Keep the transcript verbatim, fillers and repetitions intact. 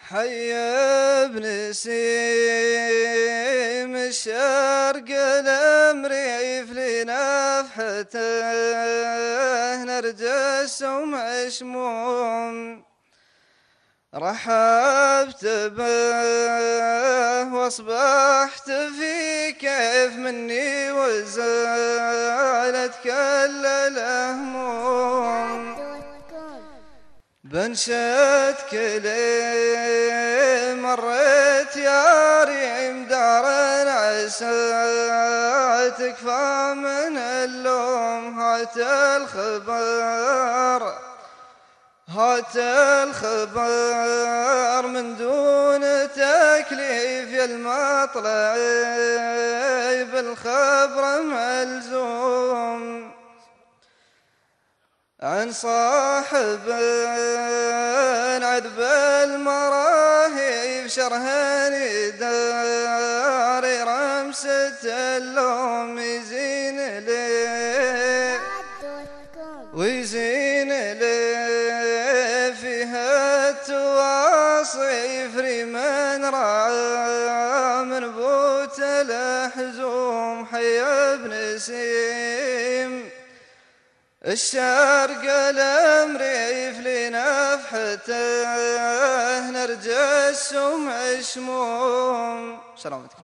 حي ابن سيم الشرق الامريف لنفحته نرجس ومشموم رحبت به واصبحت في كيف مني وزالت كل الهموم بنشد كلي مريت يا ريم دار عسى تكفى من اللوم هات الخبر هات الخبر من دون تكليف يا المطلع بالخبر ملزوم عن صاحب عذب المراهيب شرهن داري رمسة اللوم يزين لي ويزين لي فيها التواصيف ريمن رعى من بوت الحزوم حي ابن سيم الشرق الامريف لنفحته نرجس ومشموم. سلامتك.